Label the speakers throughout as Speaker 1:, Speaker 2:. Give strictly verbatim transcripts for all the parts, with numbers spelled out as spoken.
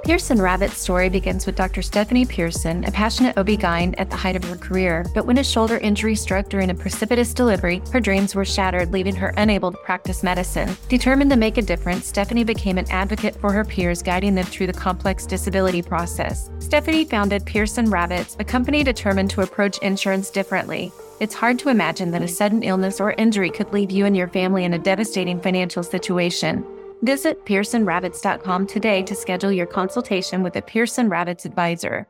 Speaker 1: Pearson Rabbit's story begins with Doctor Stephanie Pearson, a passionate O B G Y N at the height of her career, but when a shoulder injury struck during a precipitous delivery, her dreams were shattered, leaving her unable to practice medicine. Determined to make a difference, Stephanie became an advocate for her peers, guiding them through the complex disability process. Stephanie founded Pearson Rabbits, a company determined to approach insurance differently. It's hard to imagine that a sudden illness or injury could leave you and your family in a devastating financial situation. Visit Pearson Rabbits dot com today to schedule your consultation with a Pearson Rabbits advisor.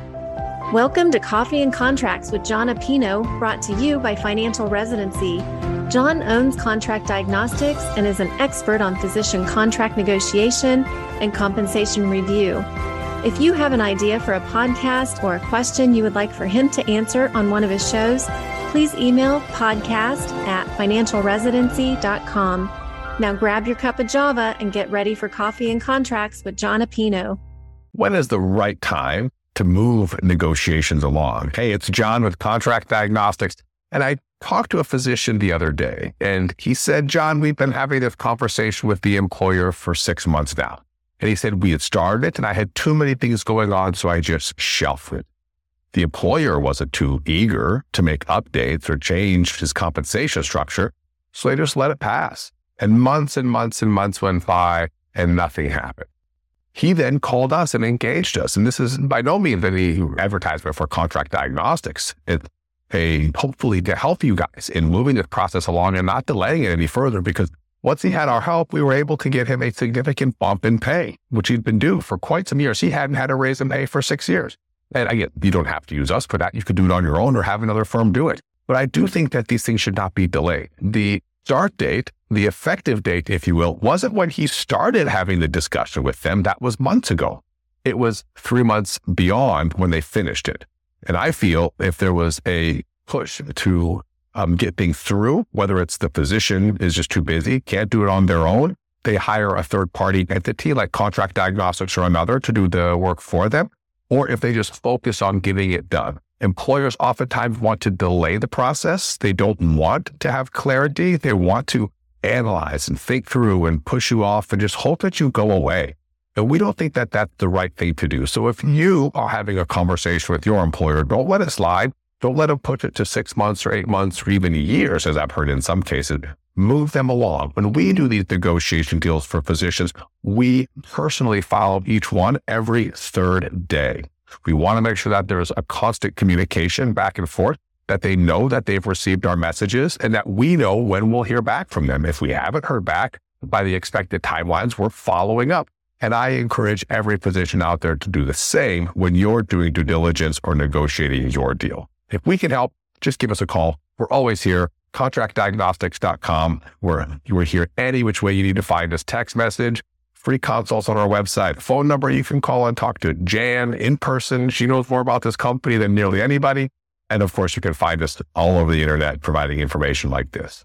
Speaker 2: Welcome to Coffee and Contracts with John Apino, brought to you by Financial Residency. John owns Contract Diagnostics and is an expert on physician contract negotiation and compensation review. If you have an idea for a podcast or a question you would like for him to answer on one of his shows, please email podcast at financial residency dot com. Now grab your cup of Java and get ready for Coffee and Contracts with John Apino.
Speaker 3: When is the right time to move negotiations along? Hey, it's John with Contract Diagnostics. And I talked to a physician the other day, and he said, John, we've been having this conversation with the employer for six months now. And he said, we had started it, and I had too many things going on, so I just shelved it. The employer wasn't too eager to make updates or change his compensation structure, so they just let it pass. And months and months and months went by and nothing happened. He then called us and engaged us. And this is by no means any advertisement for Contract Diagnostics. It's a hopefully to help you guys in moving this process along and not delaying it any further, because once he had our help, we were able to get him a significant bump in pay, which he'd been due for quite some years. He hadn't had a raise in pay for six years. And again, you don't have to use us for that. You could do it on your own or have another firm do it. But I do think that these things should not be delayed. The start date, the effective date, if you will, wasn't when he started having the discussion with them. That was months ago. It was three months beyond when they finished it. And I feel if there was a push to um, get things through, whether it's the physician is just too busy, can't do it on their own, they hire a third-party entity like Contract Diagnostics or another to do the work for them, or if they just focus on getting it done. Employers oftentimes want to delay the process. They don't want to have clarity. They want to analyze and think through and push you off and just hope that you go away. And we don't think that that's the right thing to do. So if you are having a conversation with your employer, don't let it slide. Don't let them push it to six months or eight months or even years, as I've heard in some cases. Move them along. When we do these negotiation deals for physicians, we personally follow each one every third day. We want to make sure that there's a constant communication back and forth, that they know that they've received our messages and that we know when we'll hear back from them. If we haven't heard back by the expected timelines, we're following up. And I encourage every physician out there to do the same when you're doing due diligence or negotiating your deal. If we can help, just give us a call. We're always here. Contract Diagnostics dot com. We're, we're here any which way you need to find us. Text message, free consults on our website, phone number you can call and talk to Jan in person. She knows more about this company than nearly anybody. And of course, you can find us all over the internet providing information like this.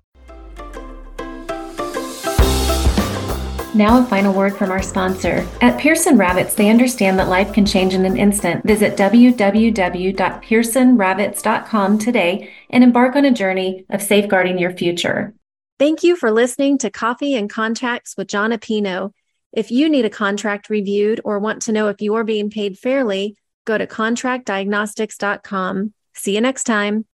Speaker 1: Now a final word from our sponsor. At Pearson Rabbits, they understand that life can change in an instant. Visit w w w dot pearson rabbits dot com today and embark on a journey of safeguarding your future.
Speaker 2: Thank you for listening to Coffee and Contracts with John Apino. If you need a contract reviewed or want to know if you're being paid fairly, go to contract diagnostics dot com. See you next time.